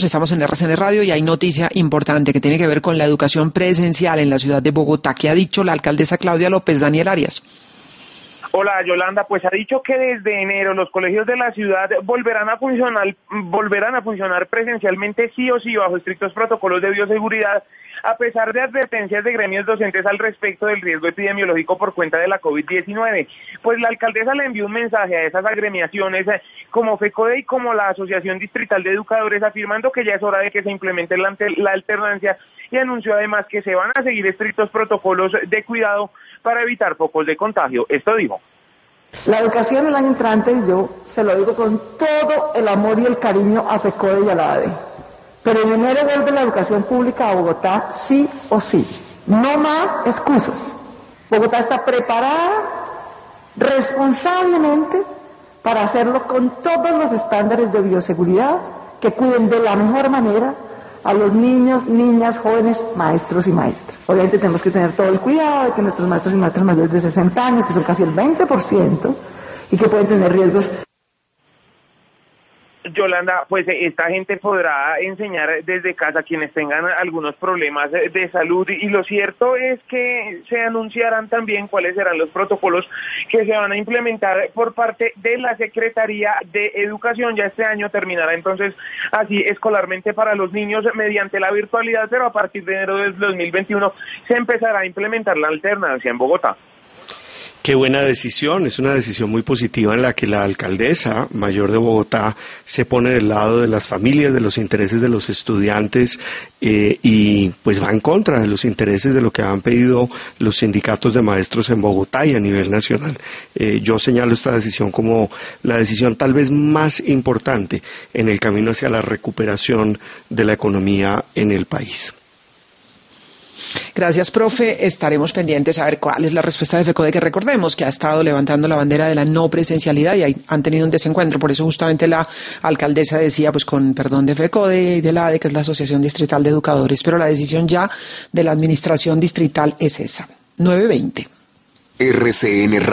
Estamos en RCN Radio y hay noticia importante que tiene que ver con la educación presencial en la ciudad de Bogotá. ¿Qué ha dicho la alcaldesa Claudia López? Daniel Arias. Hola Yolanda, pues ha dicho que desde enero los colegios de la ciudad volverán a funcionar presencialmente sí o sí bajo estrictos protocolos de bioseguridad, a pesar de advertencias de gremios docentes al respecto del riesgo epidemiológico por cuenta de la COVID-19. Pues la alcaldesa le envió un mensaje a esas agremiaciones como FECODE y como la Asociación Distrital de Educadores, afirmando que ya es hora de que se implemente la alternancia, y anunció además que se van a seguir estrictos protocolos de cuidado para evitar focos de contagio. Esto dijo. La educación el año entrante, y yo se lo digo con todo el amor y el cariño a FECODE y a la ADE, pero en enero vuelve la educación pública a Bogotá sí o sí. No más excusas. Bogotá está preparada responsablemente para hacerlo con todos los estándares de bioseguridad que cuiden de la mejor manera a los niños, niñas, jóvenes, maestros y maestras. Obviamente tenemos que tener todo el cuidado de que nuestros maestros y maestras mayores de 60 años, que son casi el 20%, y que pueden tener riesgos. Yolanda, pues esta gente podrá enseñar desde casa quienes tengan algunos problemas de salud, y lo cierto es que se anunciarán también cuáles serán los protocolos que se van a implementar por parte de la Secretaría de Educación. Ya este año terminará entonces así escolarmente para los niños mediante la virtualidad, pero a partir de enero del 2021 se empezará a implementar la alternancia en Bogotá. Qué buena decisión, es una decisión muy positiva en la que la alcaldesa mayor de Bogotá se pone del lado de las familias, de los intereses de los estudiantes y pues va en contra de los intereses de lo que han pedido los sindicatos de maestros en Bogotá y a nivel nacional. Yo señalo esta decisión como la decisión tal vez más importante en el camino hacia la recuperación de la economía en el país. Gracias, profe. Estaremos pendientes a ver cuál es la respuesta de FECODE, que recordemos que ha estado levantando la bandera de la no presencialidad y han tenido un desencuentro. Por eso justamente la alcaldesa decía, pues con perdón de FECODE y de la ADE, que es la Asociación Distrital de Educadores, pero la decisión ya de la administración distrital es esa. 9:20. RCN